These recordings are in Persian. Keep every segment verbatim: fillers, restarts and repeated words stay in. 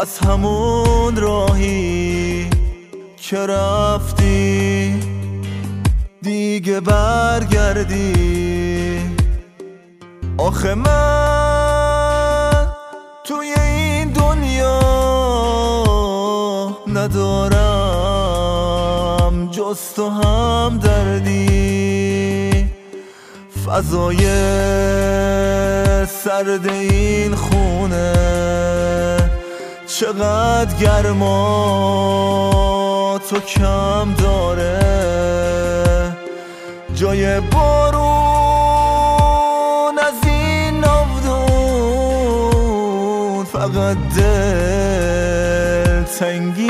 از همون راهی که رفتی دیگه برگردی. آخه من توی این دنیا ندارم جز تو هم دردی. فضای سرد این خونه چقدر گرما تو کم داره. جای بارون از این ناودون فقط دل تنگی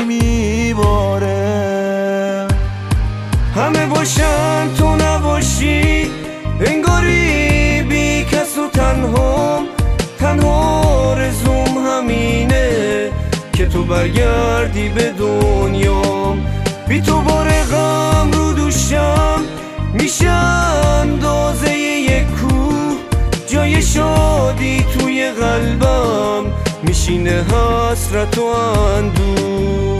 میباره. همه باشن تو نباشی، انگاری بی کس و تنهام. تنها آرزوم همینه که تو برگردی به دنیا. بی تو بار غم رو دوشم میشه اندازه یک کوه. جای شادی توی قلبم میشینه حسرت و اندوه.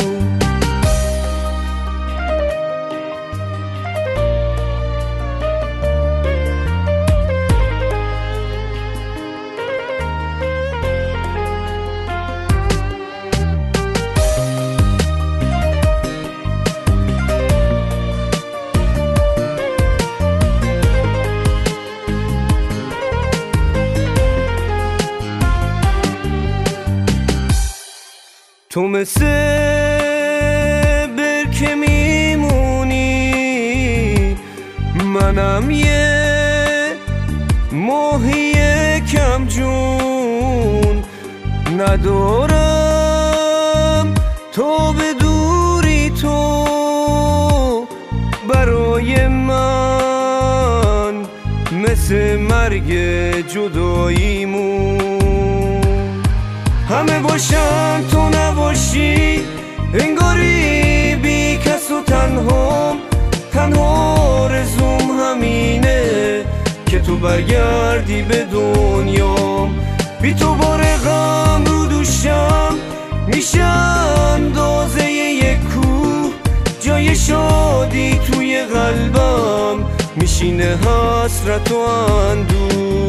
تو مثل برکه میمونی، منم یه ماهی کم جون. ندارم تو به دوری تو برای من مثل مرگ جداییمون. همه باشن تو نباشی، انگاری بی کس و تنهام. تنها آرزوم همینه که تو برگردی به دنیا. بی تو بار غم رو دوشم میشه اندازه یک کوه. جای شادی توی قلبم میشینه حسرت و اندوه.